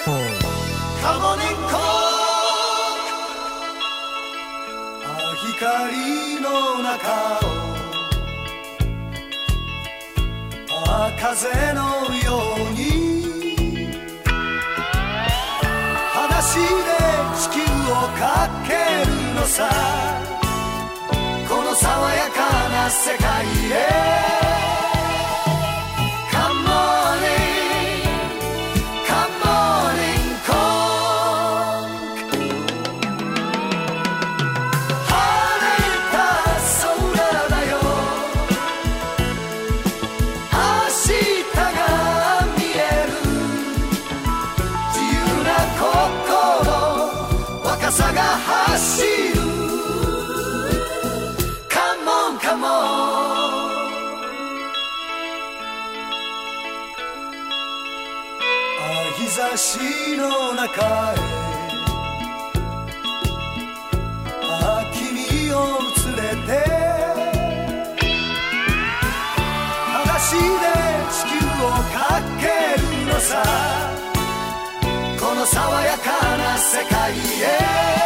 カモネンコ光の中を風のように裸足で地球をかけるのさ、この爽やかな世界へ朝が走る Come on, come on 日差しの中へ君を連れて裸足で地球をかけるのさ、この爽やかな世界へ